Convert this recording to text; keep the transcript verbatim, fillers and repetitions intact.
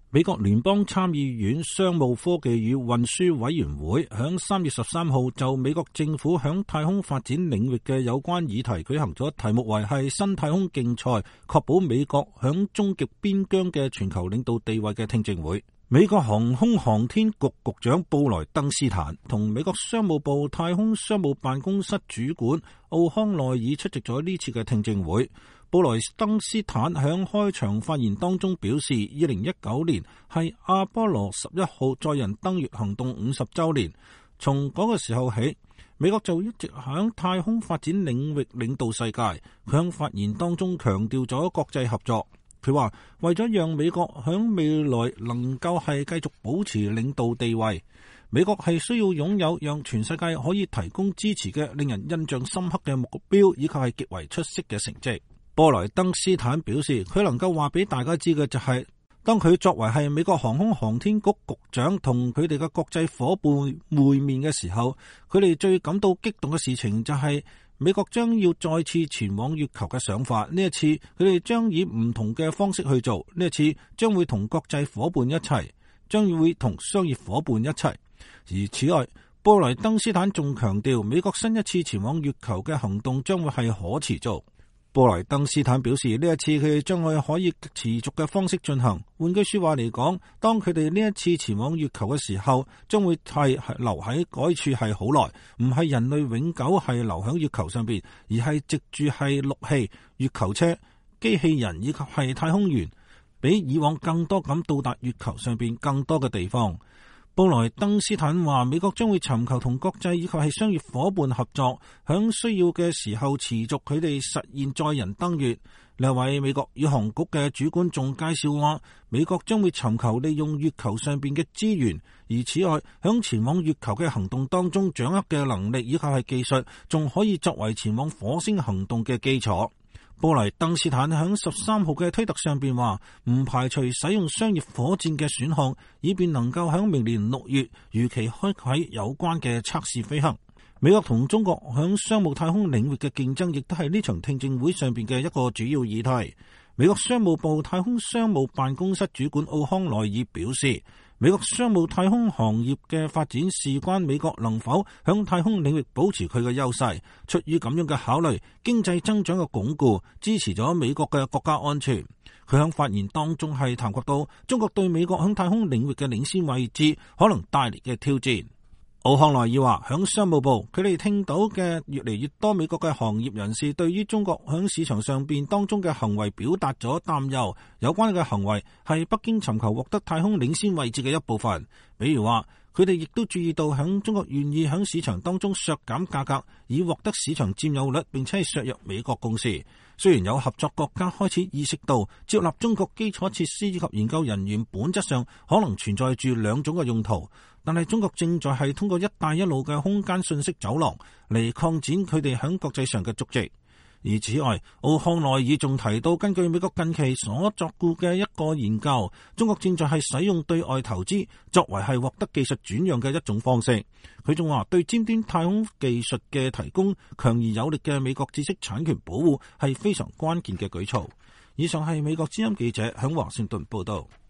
美國聯邦參議院商務科技與運輸委員會響三月十三號就美國政府響太空發展領域嘅有關議題舉行咗題目為係新太空競賽，確保美國響終極邊疆嘅全球領導地位嘅聽證會。美國航空航天局局長布萊登斯坦同美國商務部太空商務辦公室主管奧康內爾出席咗呢次嘅聽證會。布萊登斯坦響開場發言當中表示，二零一九年係阿波羅十一號載人登月行動五十周年，從嗰個時候起，美國就一直響太空發展領域領導世界。佢響發言當中強調咗國際合作。佢話為咗讓美國響未來能夠係繼續保持領導地位，美國係需要擁有讓全世界可以提供支持嘅令人印象深刻嘅目標，以及係極為出色嘅成績。布萊登斯坦表示，佢能夠話俾大家知嘅就係、是，當佢作為係美國航空航天局局長同佢哋嘅國際夥伴會面嘅時候，佢哋最感到激動嘅事情就係美國將要再次前往月球嘅想法。呢一次佢哋將以唔同嘅方式去做，呢一次將會同國際夥伴一齊，將會同商業夥伴一齊。而此外，布萊登斯坦仲強調，美國新一次前往月球嘅行動將會係可持續。布萊登斯坦表示，呢一次佢哋將會可以持續嘅方式進行。換句說話嚟講，當佢哋呢一次前往月球嘅時候，將會係留喺嗰處係好耐，唔係人類永久係留喺月球上邊，而係藉住係陸器、月球車、機器人以及係太空員，比以往更多咁到達月球上邊更多嘅地方。布萊登斯坦話，美國將會尋求同國際以及係商業夥伴合作，響需要嘅時候持續佢哋實現載人登月。另一位美國宇航局嘅主管仲介紹話，美國將會尋求利用月球上邊嘅資源，而此外響前往月球嘅行動當中掌握嘅能力以及係技術，仲可以作為前往火星行動嘅基礎。布萊登斯坦喺十三號嘅推特上邊話，唔排除使用商業火箭嘅選項，以便能夠喺明年六月如期開啟有關嘅測試飛行。美國同中國喺商務太空領域嘅競爭，亦都係呢場聽證會上邊嘅一個主要議題。美國商務部太空商務辦公室主管奧康內爾表示，美國商務太空行業嘅發展事關美國能否響太空領域保持佢嘅優勢。出於咁樣嘅考慮，經濟增長嘅鞏固支持咗美國嘅國家安全。佢響發言當中係談及到中國對美國響太空領域嘅領先位置可能帶嚟嘅挑戰。奧康內爾話，響商務部佢哋聽到嘅越嚟越多美國嘅行業人士對於中國響市場上邊當中嘅行為表達咗擔憂，有關嘅行為係北京尋求獲得太空領先位置嘅一部分。比如話，佢哋亦都注意到響中國願意響市場當中削減價格，以獲得市場佔有率，並且係削弱美國公司。雖然有合作國家開始意識到接納中國基礎設施以及研究人員本質上可能存在住兩種嘅用途，但係中國正在係通過一帶一路嘅空間信息走廊嚟擴展佢哋喺國際上嘅足跡。而此外，奧康內爾仲提到，根據美國近期所作顧嘅一個研究，中國正在係使用對外投資作為係獲得技術轉讓嘅一種方式。佢仲話，對尖端太空技術嘅提供強而有力嘅美國知識產權保護係非常關鍵嘅舉措。以上係美國之音記者響華盛頓報道。